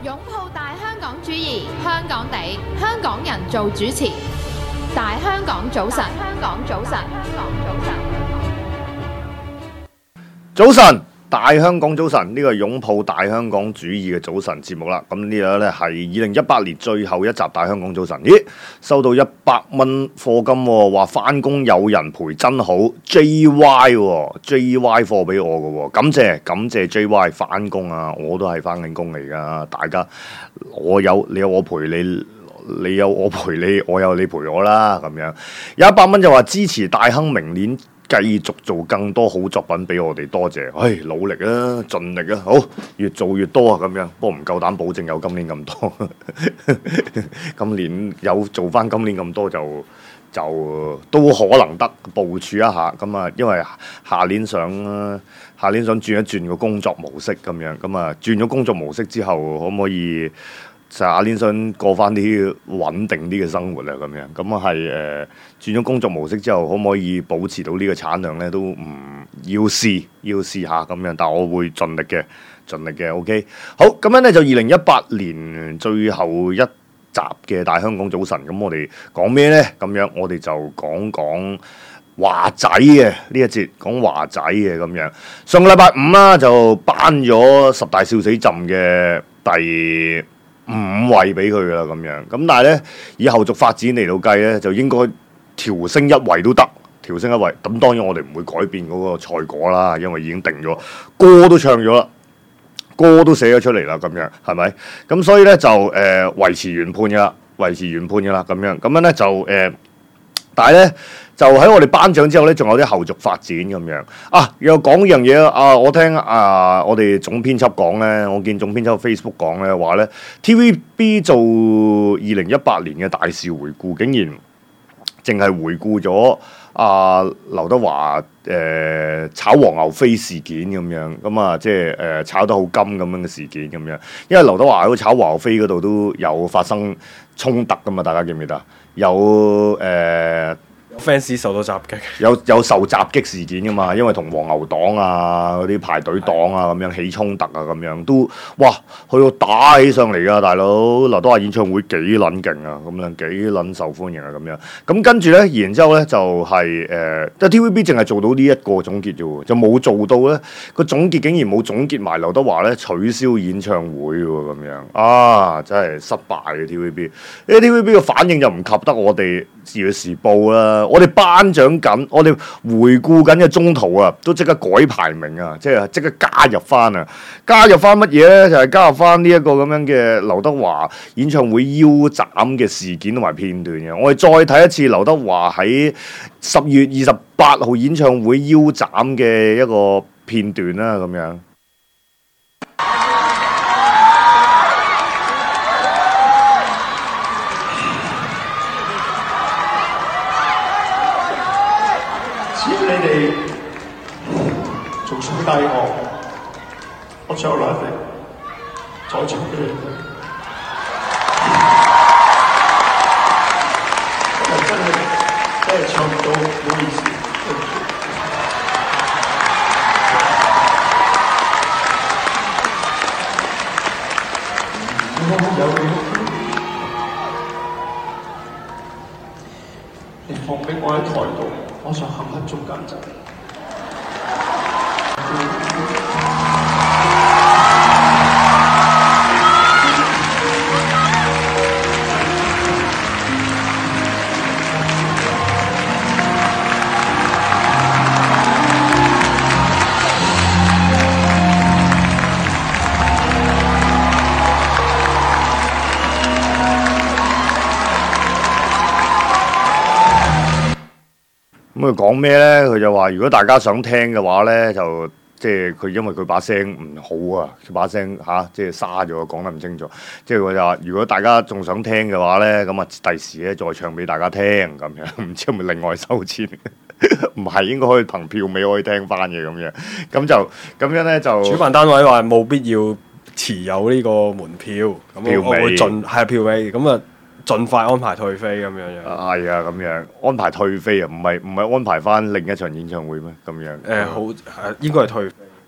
擁抱大香港主義，香港地，香港人做主持。大香港早晨，香港早晨，香港早晨。 早晨，大香港早晨，呢個係擁抱大香港主義嘅早晨節目啦。咁呢個呢係2018年最後一集大香港早晨。咦，收到100蚊課金喎，話返工有人陪真好。JY 喎，JY 課俾我嘅喎，感謝 JY 返工啊！我都係返緊工嚟㗎，大家你有我陪你。你有我陪你，我有你陪我啦，咁樣有100蚊就話支持大亨明年繼續做更多好作品俾我哋，多謝，努力啊，盡力啊，好，越做越多啊，咁樣，不過唔夠膽保證有今年咁多，今年有做翻今年咁多就都可能得部署一下，咁啊，因為下年想轉一轉個工作模式咁樣，咁啊轉咗工作模式之後，可唔可以？下年想過翻啲穩定啲嘅生活啊，咁樣咁啊係轉咗工作模式之後，可唔可以保持到呢個產量咧？都唔要試下咁樣，但係我會盡力嘅。OK， 好，咁樣咧就2018年最後一集嘅大香港早晨，咁我哋講咩咧？咁樣我哋就講華仔嘅呢一節，講華仔嘅咁樣。上個禮拜五啦，就頒咗10大笑死朕嘅第5位俾佢啦，咁樣咁，但係咧以後續發展嚟到計咧，就應該調升1位都得，調升1位。咁當然我哋唔會改變嗰個賽果啦，因為已經定咗，歌都唱咗啦，歌都寫咗出嚟啦，咁樣係咪？咁所以咧就維持原判㗎啦，咁樣咧就但係咧就喺我哋頒獎之後咧，仲有啲後續發展咁樣啊！又講一樣嘢啊！我聽我哋總編輯講咧，我見總編輯 Facebook 講咧話咧 TVB 做2018年嘅大事回顧，竟然淨係回顧咗劉德華炒黃牛飛事件咁樣，咁啊即係炒得好金咁樣嘅事件咁樣，因為劉德華喺炒黃牛飛嗰度都有發生衝突噶嘛，大家記唔記得？有 fans 受到襲擊， 有受襲擊事件噶嘛？因為同黃牛黨啊、嗰啲排隊黨啊咁樣起衝突啊，咁樣都哇去到打起上嚟噶，大佬劉德華演唱會幾撚勁啊，咁樣幾撚受歡迎啊，咁樣咁跟住咧，然之後咧就係即係 TVB 淨係做到呢一個總結啫喎，就冇做到咧個總結，竟然冇總結埋劉德華咧取消演唱會喎，咁樣啊真係失敗嘅 TVB， 呢 TVB 嘅反應就唔及得我哋《時事報》啦。我哋頒獎緊，我哋回顧緊嘅中途啊，都即刻改排名啊，即係即刻加入翻啊！加入翻乜嘢咧？就係加入翻呢一個咁樣嘅劉德華演唱會腰斬嘅事件同埋片段嘅。我哋再睇一次劉德華喺10月28號演唱會腰斬嘅一個片段啦，咁樣。 你哋仲想帶我再落嚟再唱俾你聽。真係唱唔到，唔好意思。你放俾我喺台度。我想行喺中間走。 咁佢講咩咧？佢就話：如果大家想聽嘅話咧，就即係佢因為佢把聲唔好啊，佢把聲即係沙咗，講得唔清楚。即係佢就話：如果大家仲想聽嘅話咧，咁啊第時咧再唱俾大家聽咁樣，唔知係咪另外收錢？唔係，應該可以憑票尾可以聽翻嘅咁樣。咁樣咧就主辦單位話冇必要持有呢個門票，咁我會票尾咁啊。盡快安排退飛咁樣樣， 係啊，咁樣安排退飛啊，唔係安排翻另一場演唱會咩？咁樣好應該係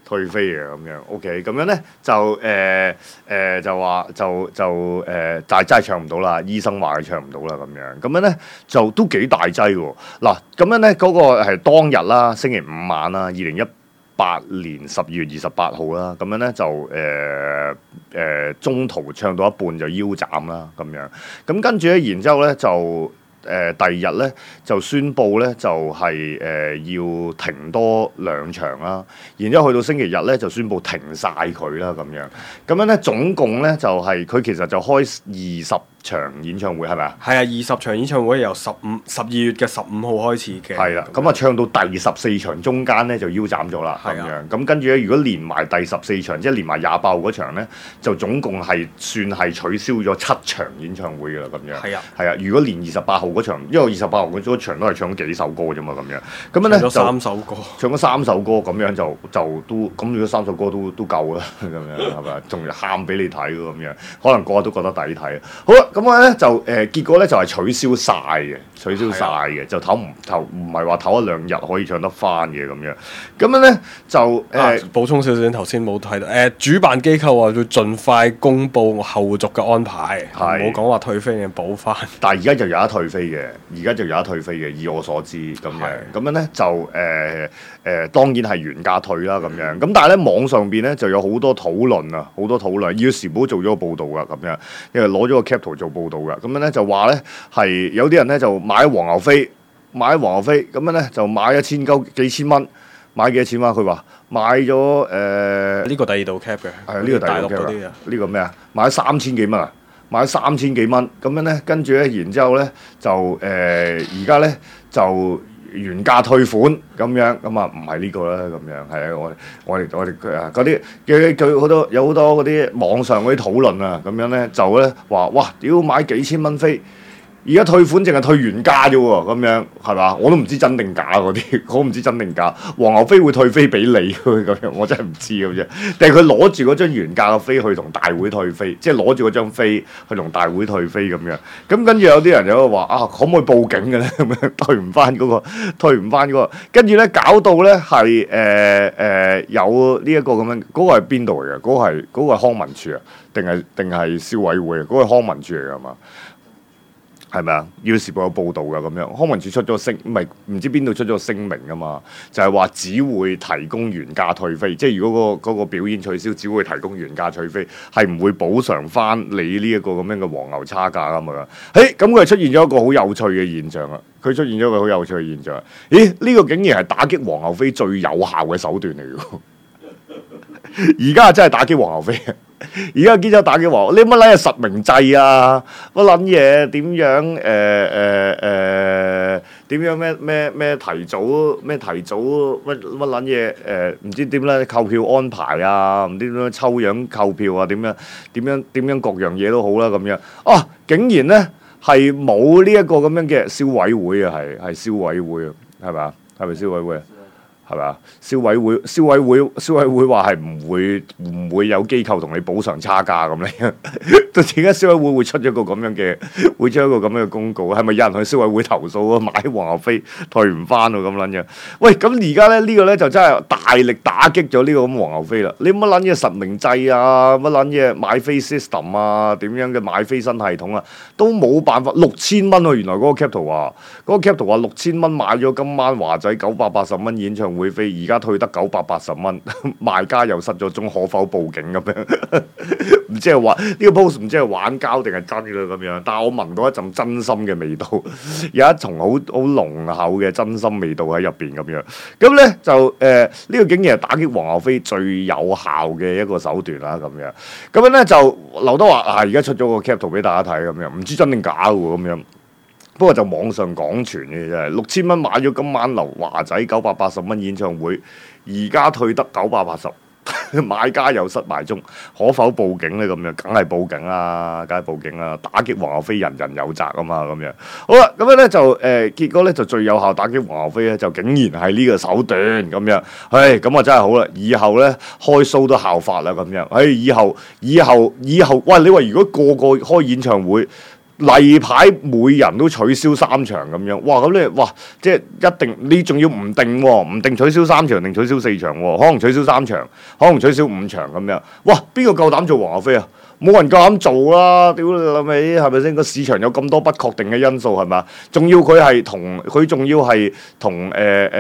退飛嘅咁樣，OK，咁樣咧就話但係真係唱唔到啦，醫生話佢唱唔到啦咁樣，咁樣咧就都幾大劑喎。嗱，咁樣咧嗰個係當日啦，星期五晚啦，2018年12月28號啦，咁樣咧就中途唱到一半就腰斬啦咁樣，咁跟住咧，然之後咧就。第二日咧就宣布咧就係要停多2場啦，然之後去到星期日咧就宣布停晒佢啦咁樣，咁樣咧總共咧就係佢其實就開20場演唱會係咪啊？ 係啊，20場演唱會由12月嘅15號開始嘅。 係啦，咁啊唱到第14場中間咧就腰斬咗啦咁樣，咁跟住咧如果連埋第14場，即係連埋28號嗰場咧，就總共係算係取消咗7場演唱會㗎啦咁樣。係啊，如果連28號嗰場，因為28號嗰場都係唱咗幾首歌啫嘛咁樣，咁樣咧就 3首歌， 唱咗3首歌咁樣就都咁，如果3首歌都夠啦咁樣係咪？仲要喊俾你睇咁樣，可能個個都覺得抵睇。好啦。咁我咧就結果咧就係取消晒嘅，就唔係話唞1-2日可以唱得翻嘅咁樣。咁樣咧就補充少少，頭先冇睇到主辦機構話要盡快公佈後續嘅安排，唔好講話退飛定補翻。 但係而家就有得退飛嘅，以我所知咁樣。咁樣咧就當然係原價退啦咁樣。咁但係咧網上邊咧就有好多討論啊，好多討論。要時報做咗個報導㗎咁樣，因為攞咗個 cap 圖做報導㗎。咁樣咧就話咧係有啲人咧就買黃牛飛，咁樣咧就買幾千蚊，買幾多錢啊？佢話買咗呢個第二度 cap 嘅， 係呢個第二度 cap 嗰啲啊。呢個咩啊？買咗3000幾蚊啊！買咗3000幾蚊，咁樣咧，跟住咧，然之後咧就而家咧就原價退款咁樣，咁啊唔係呢個啦，咁樣係啊，我哋嗰啲佢有好多嗰啲網上嗰啲討論啊，咁樣咧就咧話哇，屌買幾千蚊飛！而家退款淨係退原價啫喎，咁樣係嘛？我都唔知真定假嗰啲，我唔知真定假。黃牛飛會退飛俾你咁樣，我真係唔知咁啫。定係佢攞住嗰張原價嘅飛去同大會退飛，即係攞住嗰張飛去同大會退飛咁樣。咁跟住有啲人有話啊，可唔可以報警嘅咧？咁樣退唔翻嗰個，跟住咧搞到咧係有呢一個咁樣，嗰個係邊度嚟嘅？嗰個係康文署啊，定係消委會啊？嗰個係康文署嚟㗎嘛？係咪啊？要時報有報導㗎咁樣，康文署出咗聲，唔知邊度出咗聲明㗎嘛？就係話只會提供原價退飛，即係如果嗰個表演取消，只會提供原價退飛，係唔會補償翻你呢一個咁樣嘅黃牛差價㗎嘛？咁佢出現咗一個好有趣嘅現象啊！咦？呢個竟然係打擊黃牛飛最有效嘅手段嚟㗎！而家真係打擊黃牛飛啊！而家見咗打擊黃牛，你乜撚嘢實名制啊？乜撚嘢點樣點樣咩提早乜撚嘢唔知點咧購票安排啊？唔知點樣抽樣購票啊？點樣各樣嘢都好啦咁樣啊！竟然咧係冇呢一個咁樣嘅消委會啊，係消委會啊，係咪啊？係咪消委會啊？係咪啊？消委會話係唔會有機構同你補償差價咁咧？到點解消委會會出咗個咁樣嘅公告？係咪有人去消委會投訴啊？買黃牛飛退唔翻喎咁撚樣？喂，咁而家咧呢個咧就真係大力打擊咗呢個咁黃牛飛啦！你乜撚嘢實名制啊？乜撚嘢買飛 system 啊？點樣嘅買飛新系統啊？都冇辦法，6000蚊喎！原來嗰個 cap 圖話6000蚊買咗今晚華仔980蚊演唱會飛，而家退得980蚊，賣家又失咗蹤，可否報警咁樣？唔知係話呢個 post 唔知係玩膠定係真嘅咁樣，但係我聞到一陣真心嘅味道，有一重好濃厚嘅真心味道喺入邊咁樣。咁咧就呢個竟然係打擊黃牛飛最有效嘅一個手段啦咁樣。咁樣咧就劉德華而家出咗個 cap 圖俾大家睇咁樣，唔知真定假喎咁樣。不過就網上講傳嘅啫，6000蚊買咗今晚劉華仔980蚊演唱會，而家退得980，買家又失埋蹤，可否報警咧？咁樣梗係報警啦，打擊黃牛飛人人有責啊嘛，咁樣好啦，咁樣咧就結果咧就最有效打擊黃牛飛咧，就竟然係呢個手段咁樣，咁啊真係好啦，以後咧開 show 都效法啦咁樣，以後，喂，你話如果個開演唱會例牌每人都取消3場咁樣，哇！咁你哇，即係一定你仲要唔定喎，唔定取消3場定取消4場喎，可能取消3場，可能取消5場咁樣，哇！邊個夠膽做黃牛飛啊？冇人夠膽做啦！屌你老味，係咪先？個市場有咁多不確定嘅因素係嘛？仲要佢仲要係同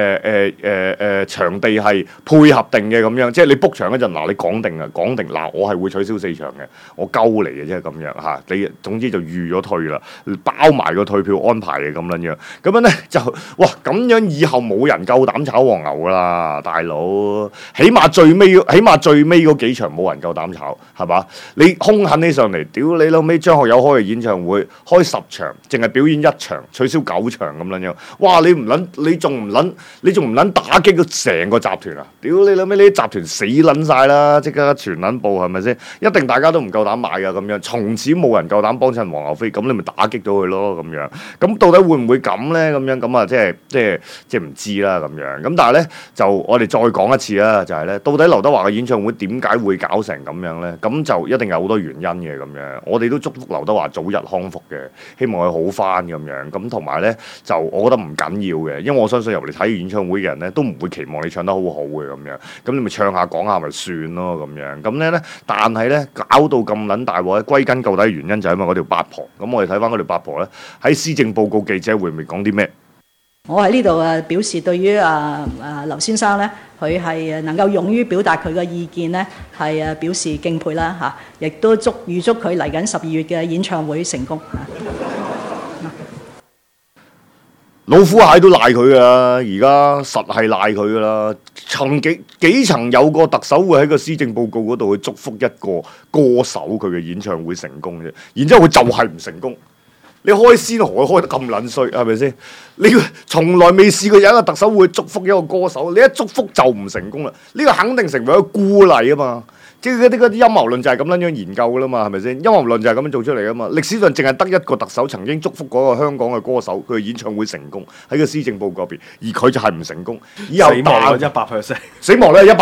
場地係配合定嘅咁樣，即係你 book 場嗰陣嗱，你講定嗱，我係會取消4場嘅，我鳩嚟嘅啫咁樣嚇。你總之就預咗退啦，包埋個退票安排嘅咁樣樣。咁樣咧就哇，咁樣以後冇人夠膽炒黃牛㗎啦，大佬。起碼最尾嗰幾場冇人夠膽炒，係嘛？你兇狠起上嚟，屌你老尾！張學友開嘅演唱會開10場，淨係表演1場，取消9場咁樣樣。哇！你仲唔撚打擊咗成個集團啊？屌你老尾！呢啲集團死撚晒啦，即刻全撚報係咪先？一定大家都唔夠膽買㗎咁樣，從此冇人夠膽幫襯黃牛飛，咁你咪打擊到佢咯咁樣。咁到底會唔會咁咧？咁樣咁啊，即係唔知啦咁樣。咁但係咧，就我哋再講一次啦，就係咧，到底劉德華嘅演唱會點解會搞成咁樣咧？咁就一定有好多原因嘅咁樣，我哋都祝福劉德華早日康復嘅，希望佢好翻咁樣。咁同埋咧，就我覺得唔緊要嘅，因為我相信入嚟睇演唱會嘅人咧，都唔會期望你唱得好好嘅咁樣。咁你咪唱下講下咪算咯咁樣。咁咧，但係咧搞到咁撚大鑊咧，歸根究底原因就係因為嗰條八婆。咁我哋睇翻嗰條八婆咧，喺施政報告記者會咪講啲咩？ 我喺呢度表示對於劉先生咧，佢係能夠勇於表達佢嘅意見咧，係表示敬佩啦嚇，亦都預祝佢嚟緊12月嘅演唱會成功。 老虎蟹都賴佢噶啦，而家實係賴佢噶啦。幾層有個特首會喺個施政報告嗰度去祝福一個歌手佢嘅演唱會成功啫，然之後佢就係唔成功。你開先河開得咁撚衰，係咪先？你從來未試過有一個特首會祝福一個歌手，你一祝福就唔成功啦。呢個肯定成為一個孤例啊嘛！即係嗰啲陰謀論就係咁樣樣研究噶啦嘛，係咪先？陰謀論就係咁樣做出嚟噶嘛。歷史上淨係得一個特首曾經祝福嗰個香港嘅歌手佢嘅演唱會成功喺個施政報告入邊，而佢就係唔成功。以後死亡率100%， 死亡率係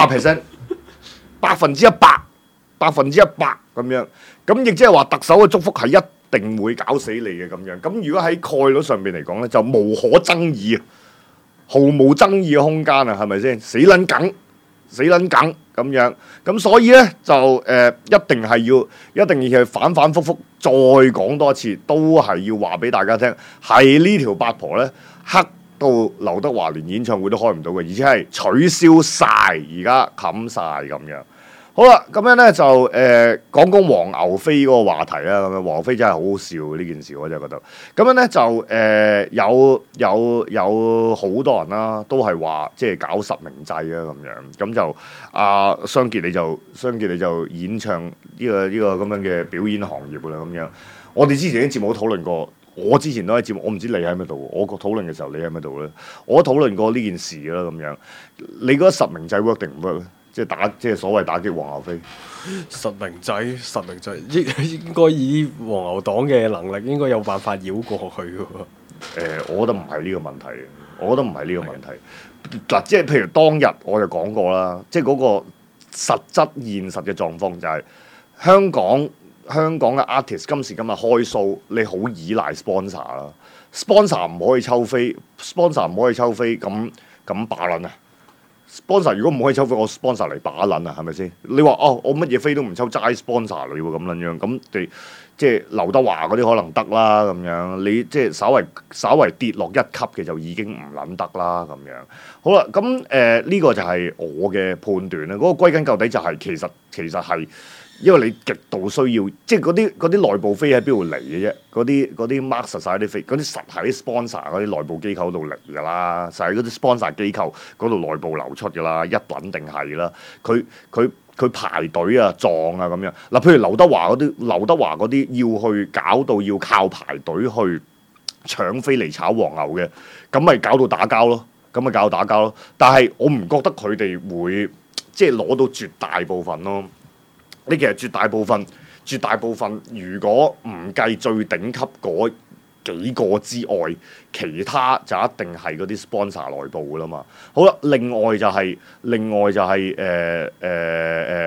100%，100%咁樣。咁亦即係話特首嘅祝福係一定會搞死你嘅咁樣。咁如果喺概率上邊嚟講咧，就無可爭議啊，毫無爭議嘅空間啊，係咪先？死撚梗咁樣。咁所以咧就一定要反反覆覆再講多一次，都係要話俾大家聽，係呢條八婆咧黑到劉德華連演唱會都開唔到嘅，而且係取消晒，而家冚晒咁樣。好啦，咁樣咧就講黃牛飛嗰個話題啦。咁樣黃牛飛真係好好笑呢件事，我真係覺得。咁樣咧就有好多人啦，都係話即係搞實名制啊咁樣。咁就商傑你就演唱呢個咁樣嘅表演行業啦咁樣。我哋之前啲節目都討論過，我之前都喺節目，我唔知你喺咪度。我討論嘅時候你喺咪度咧？我討論過呢件事啦咁樣。你覺得實名制 work 定唔 work 咧？即係所謂打擊黃牛飛， 實名制應該以黃牛黨嘅能力，應該有辦法繞過去嘅喎。 我覺得唔係呢個問題。嗱，即係譬如當日我就講過啦，即係嗰個實質現實嘅狀況就係香港嘅 artist 今時今日開 show，你好依賴 sponsor 啦，sponsor 唔可以抽飛咁把撚啊！sponsor 如果唔可以抽飛，我 sponsor 嚟把撚啊，係咪先？你話我乜嘢飛都唔抽，齋 sponsor 你喎咁撚樣，咁你即係劉德華嗰啲可能得啦咁樣，你即係稍為跌落一級嘅就已經唔撚得啦咁樣。好啦，咁呢個就係我嘅判斷啦。嗰個歸根究底就係其實係。因為你極度需要，即係嗰啲內部飛喺邊度嚟嘅啫？嗰啲 mark 實晒啲飛，嗰啲實係啲 sponsor 嗰啲內部機構度嚟㗎啦，實係嗰啲 sponsor 機構嗰度內部流出㗎啦，一撚定係啦。佢排隊啊撞啊咁樣嗱，譬如劉德華嗰啲要去搞到要靠排隊去搶飛嚟炒黃牛嘅，咁咪搞到打交咯。但係我唔覺得佢哋會即係攞到絕大部分咯。你其實絕大部分，如果唔計最頂級嗰幾個之外，其他就一定係嗰啲 sponsor 內部噶啦嘛。好啦，另外就係好啦，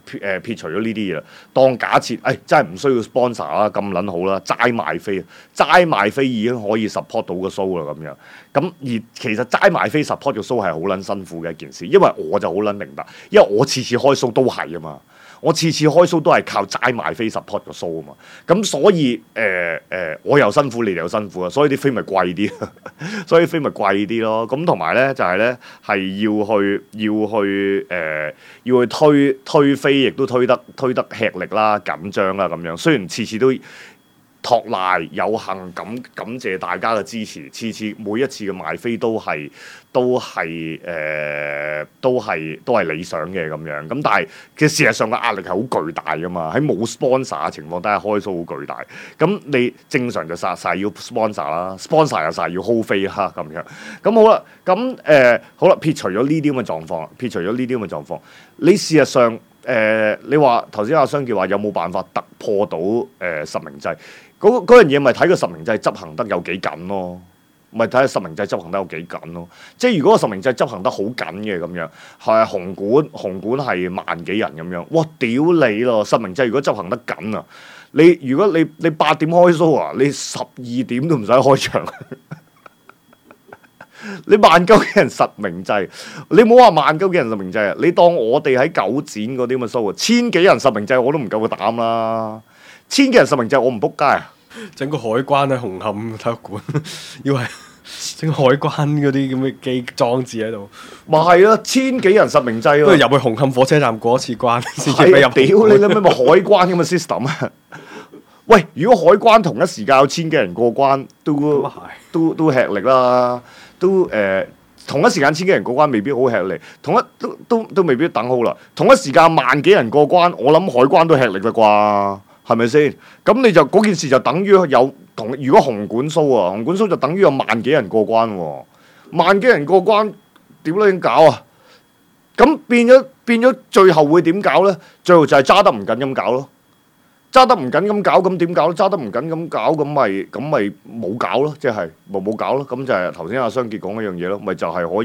撇除咗呢啲嘢啦，當假設真係唔需要 sponsor 啦，咁撚好啦，齋賣飛已經可以 support 到個 show 啦咁樣。咁而其實齋賣飛 support 個 show 係好撚辛苦嘅一件事，因為我就好撚明白，因為我次次開 show 都係啊嘛。我次次開 show 都係靠齋賣飛 support 個 show 啊嘛，咁所以我又辛苦，你哋又辛苦啊，所以啲飛咪貴啲，所以飛咪貴啲咯。咁同埋咧就係咧係要去推飛，亦都推得吃力啦、緊張啦咁樣。雖然次次都托賴有幸感謝大家嘅支持，次次每一次嘅賣飛都係理想嘅咁樣。咁但係其實事實上個壓力係好巨大噶嘛，喺冇 sponsor 嘅情況底下開 show 好巨大。咁你正常就晒要 sponsor 啦 ，sponsor 又晒要 hold 飛啦咁樣。咁好啦，好啦，撇除咗呢啲咁嘅狀況，你事實上你話頭先阿商傑話有冇辦法突破到實名制？嗰樣嘢咪睇個實名制執行得有幾緊咯，咪睇下實名制執行得有幾緊咯。即係如果個實名制執行得好緊嘅咁樣，係紅館係萬幾人咁樣，哇屌你咯！實名制如果執行得緊啊，如果你8點開 show 啊，你12點都唔使開場。你萬鳩幾人實名制，你唔好話萬鳩幾人實名制啊！你當我哋喺九展嗰啲咁嘅 show 啊，千幾人實名制我都唔夠個膽啦。千幾人實名制我唔仆街啊！ 整個海關喺紅磡體育館，要係整海關嗰啲咁嘅機裝置喺度， 咪係咯，千幾人實名制喎， 都入去紅磡火車站過一次關先至俾入。 屌你啦咩？咪海關咁嘅 system 啊！喂，如果海關同一時間有千幾人過關，都吃力啦，同一時間千幾人過關未必好吃力，都未必等好啦。同一時間萬幾人過關，我諗海關都吃力啦啩。係咪先？咁你就嗰件事就等於如果紅館 show 啊，紅館 show 就等於有萬幾人過關喎，萬幾人過關，點咧點搞啊？咁變咗最後會點搞咧？最後就係揸得唔緊咁搞咯，揸得唔緊咁搞，咁點搞咧？揸得唔緊咁搞，咁咪冇搞咯，即係冇搞咯。咁就係頭先阿商傑講一樣嘢咯，咪就係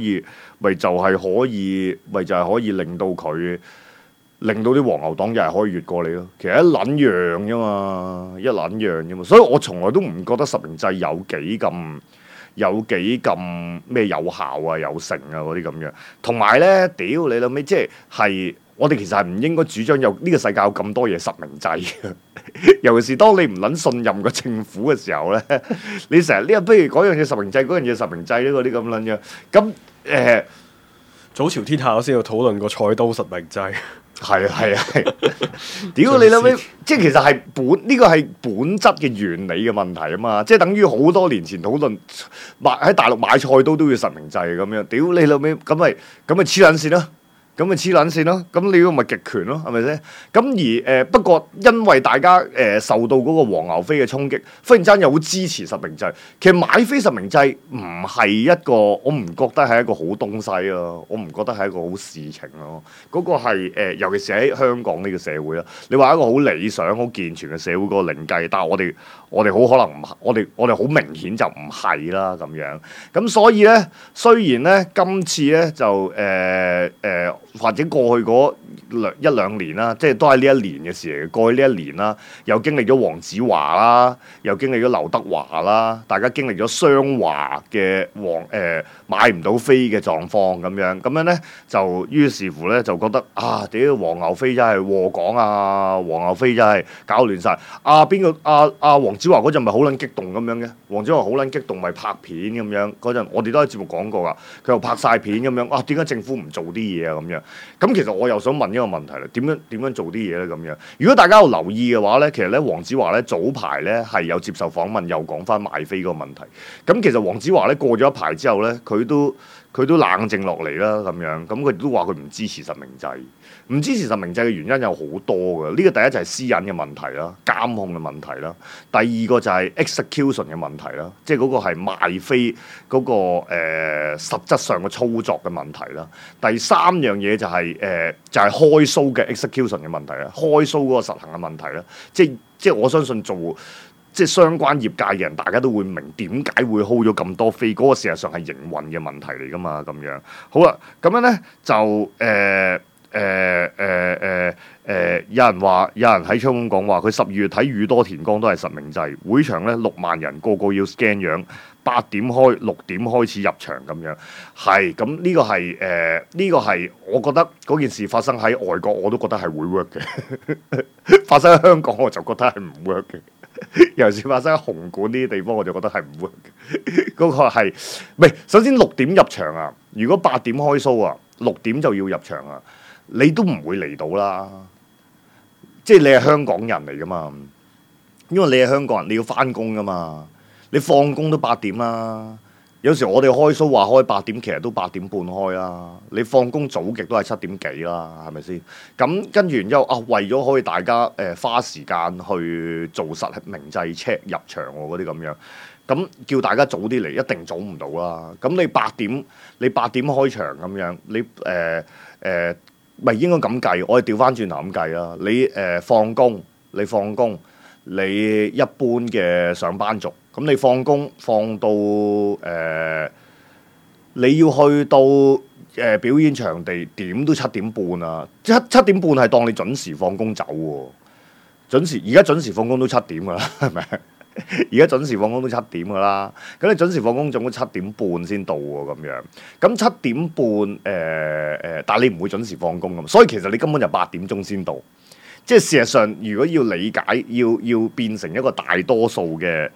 可以令到佢。令到啲黃牛黨又係可以越過你咯，其實一撚樣啫嘛，所以我從來都唔覺得實名制有幾咁咩有效啊、有成啊嗰啲咁樣。同埋咧，屌你老味，即係我哋其實係唔應該主張有呢個世界有咁多嘢實名制嘅，尤其是當你唔撚信任個政府嘅時候咧，你成日不如嗰樣嘢實名制，嗰樣嘢實名制呢嗰啲咁撚樣。咁早朝天下我先要討論過菜刀實名制。 係啊！屌你老味，即係其實係呢個係本質嘅原理嘅問題啊嘛，即係等於好多年前討論喺大陸買菜刀都要實名制咁樣，屌你老味，咁咪黐撚線咯。咁咪黐撚線咯，咁你嗰個咪極權咯，係咪先？咁而不過因為大家受到嗰個黃牛飛嘅衝擊，忽然間又好支持實名制。其實買飛實名制唔係一個，我唔覺得係一個好東西咯，我唔覺得係一個好事情咯。嗰個係尤其是喺香港呢個社會啦。你話一個好理想、好健全嘅社會嗰個另計，但係我哋好可能唔係，我哋好明顯就唔係啦咁樣。咁所以咧，雖然咧今次咧就或者過去嗰一兩年啦，即係都係呢一年嘅事嚟嘅。過去呢一年啦，又經歷咗黃子華啦，又經歷咗劉德華啦，大家經歷咗雙華嘅買唔到飛嘅狀況咁樣咧，就於是乎咧就覺得啊，屌黃牛飛真係禍港啊，黃牛飛真係搞亂晒。黃子華嗰陣咪好撚激動咁樣嘅，黃子華好撚激動咪拍片咁樣嗰陣，我哋都喺節目講過噶，佢又拍晒片咁樣，啊點解政府唔做啲嘢啊咁樣？咁其實我又想問一個問題啦，點樣做啲嘢咧咁樣？如果大家有留意嘅話咧，其實咧黃子華咧早排咧係有接受訪問，又講翻賣飛嗰個問題。咁其實黃子華咧過咗一排之後咧，佢都冷靜落嚟啦咁樣。咁佢都話佢唔支持實名制，唔支持實名制嘅原因有好多嘅。呢個第一就係私隱嘅問題啦，監控嘅問題啦。第二個就係 execution 嘅問題啦，即係嗰個係賣飛嗰個實質上嘅操作嘅問題啦。第三樣嘢就係就係開 show 嘅 execution 嘅問題啦，開 show 嗰個實行嘅問題啦。即係我相信即係相關業界嘅人，大家都會明點解會 hold 咗咁多飛，嗰個事實上係營運嘅問題嚟㗎嘛，咁樣。好啦，咁樣咧就有人喺窗咁講話，佢12月睇宇多田光都係實名制，會場咧6萬人，個個要 scan 樣，8點開，6點開始入場咁樣。係咁呢個係呢個係我覺得嗰件事發生喺外國我都覺得係會 work 嘅，發生喺香港我就覺得係唔 work 嘅。尤其是發生喺紅館呢啲地方，我就覺得係唔 work 嘅。嗰個係唔係？首先6點入場啊！如果8點開 show 啊，6點就要入場啊，你都唔會嚟到啦。即係你係香港人嚟噶嘛？因為你係香港人，你要翻工噶嘛。你放工都8點啦。有時我哋開 show 話開8點，其實都8點半開啦。你放工早極都係7點幾啦，係咪先？咁跟住然之後啊，為咗可以大家花時間去做實名制 check 入場嗰啲咁樣，咁叫大家早啲嚟，一定早唔到啦。咁你8點開場咁樣，你咪應該咁計，我哋調翻轉頭咁計啦。你放工，你一般嘅上班族，咁你放工放到你要去到表演場地點都7點半啊！七點半係當你準時放工走喎，而家準時放工都7點噶啦，係咪？而家準時放工都7點噶啦，咁你準時放工總共7點半先到喎，咁樣。咁7點半但係你唔會準時放工咁，所以其實你根本就8點鐘先到。即係事實上，如果要理解，要變成一個大多數人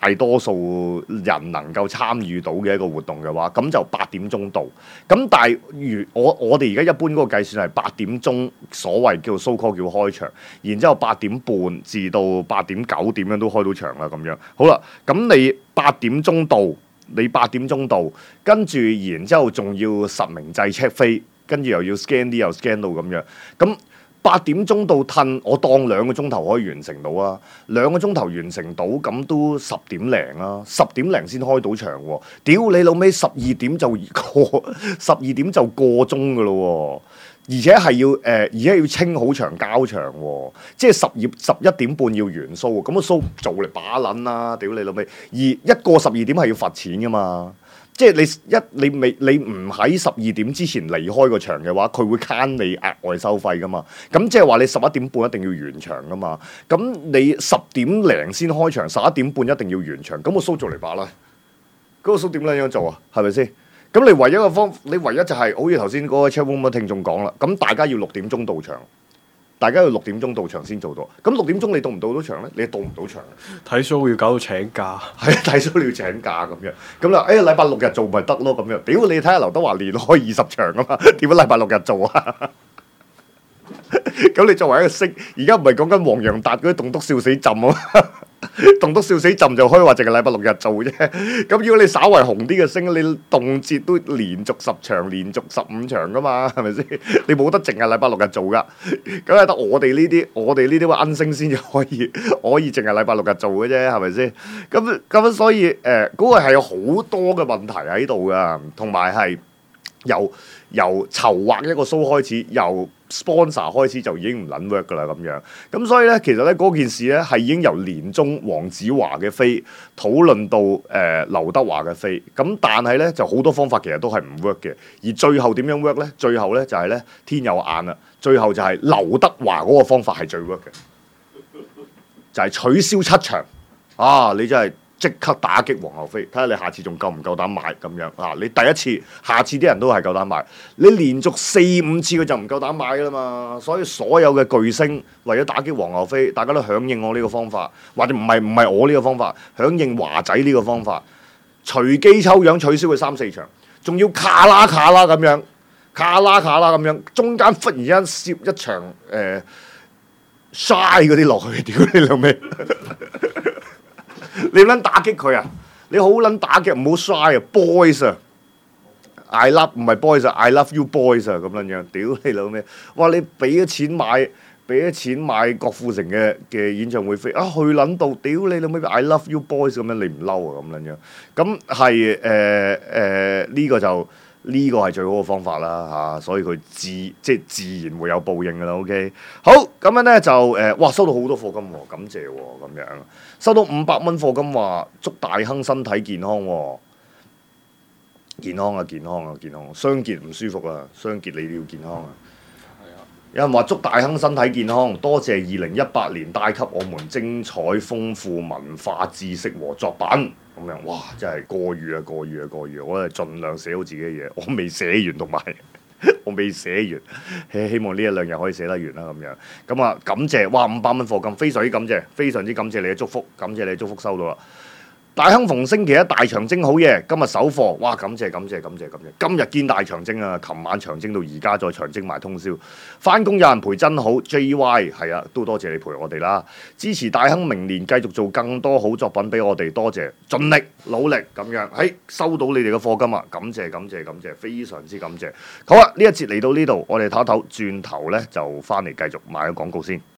能夠參與到嘅一個活動嘅話，咁就8點鐘到。咁但係我哋而家一般嗰個計算係8點鐘，所謂叫做 so call 叫開場，然之後8點半至到8點9點樣都開到場啦咁樣。好啦，咁你8點鐘到，跟住然之後仲要實名制 check 飛，跟住又要 scan 啲又 scan 到咁樣，咁。8點鐘到褪，我當2個鐘頭可以完成到啊！2個鐘頭完成到，咁都10點零啦，10點零先開到場喎。屌你老尾12點就過鐘噶咯喎，而且係要清好場交場喎，即係11點半要完 show，咁個 show 做嚟把撚啦！屌你老尾，而一過12點係要罰錢噶嘛。即係你唔喺12點之前離開個場嘅話，佢會慳你額外收費噶嘛。咁即係話你11點半一定要完場噶嘛。咁你10點零先開場，11點半一定要完場。咁個 show 做嚟把啦，嗰個 show 點樣做啊？係咪先？咁你唯一就係好似頭先嗰個 chatroom 嘅聽眾講啦。咁大家要6點鐘到場。大家要6點鐘到場先做到，咁6點鐘你到唔到場咧？你到唔到場？ 睇 show 要搞到請假， 係睇 show 你要請假咁樣，咁啦，禮拜6日做咪得咯咁樣。屌你睇下劉德華連開20場啊嘛，點解禮拜6日做啊？咁你作為一個星，而家唔係講緊黃洋達嗰啲棟篤笑死浸啊，棟篤笑死浸就可以話淨係禮拜6日做啫。咁如果你稍為紅啲嘅星，你動輒都連續10場、連續15場噶嘛，係咪先？你冇得淨係禮拜6日做噶，咁係得我哋呢啲奀星先至可以淨係禮拜6日做嘅啫，係咪先？咁所以嗰個係有好多嘅問題喺度噶，同埋係由籌劃一個 show 開始，由 sponsor 開始就已經唔撚 work 噶啦咁樣，咁所以咧，其實咧嗰件事咧係已經由年中黃子華嘅飛討論到劉德華嘅飛，咁但係咧就好多方法其實都係唔 work 嘅，而最後點樣 work 咧？最後咧就係咧天有眼啦，最後就係劉德華嗰個方法係最 work 嘅，就係取消7場啊！你真係〜即刻打擊黃牛飛，睇下你下次仲夠唔夠膽買咁樣啊！你第一次，下次啲人都係夠膽買，你連續4-5次佢就唔夠膽買啦嘛。所以所有嘅巨星為咗打擊黃牛飛，大家都響應我呢個方法，或者唔係我呢個方法，響應華仔呢個方法，隨機抽樣取消佢3-4場，仲要卡啦咁樣，卡啦咁樣，中間忽然間攝一場嘥嗰啲落去，屌你老味！你撚打擊佢啊！你好撚打擊，唔好衰啊 ，boys 啊 ，I love 唔係 boys 啊 ，I love you boys 啊，咁樣，屌你老味！哇！你俾咗錢買郭富城嘅演唱會飛啊，去撚到屌你老味 ，I love you boys 咁樣，你唔嬲啊咁樣，咁係呢個係最好嘅方法啦嚇，所以佢自然會有報應噶啦。OK， 好咁樣咧就哇收到好多課金喎，感謝喎咁樣，收到500蚊課金話祝大亨身體健康喎，健康，雙傑唔舒服啊，雙傑你都要健康啊， 有人話祝大亨身體健康，多謝2018年帶給我們精彩豐富文化知識和作品。咁樣哇，真係過譽啊！我係盡量寫好自己嘅嘢，我未寫完同埋我未寫完，希望呢一兩日可以寫得完啦咁樣。咁啊，感謝哇500蚊課金，非常之感謝，非常之感謝你嘅祝福，感謝你嘅祝福收到啦。大亨逢星期一大長征好嘢，今日首貨，哇！感謝，今日見大長征啊！琴晚長征到而家再長征埋通宵，翻工有人陪真好。JY 係啊，都多謝你陪我哋啦，支持大亨明年繼續做更多好作品俾我哋，多謝，盡力努力咁樣。收到你哋嘅課金啊，感謝，非常之感謝。好啊，呢一節嚟到呢度，我哋唞一唞，轉頭呢就翻嚟繼續賣個廣告先。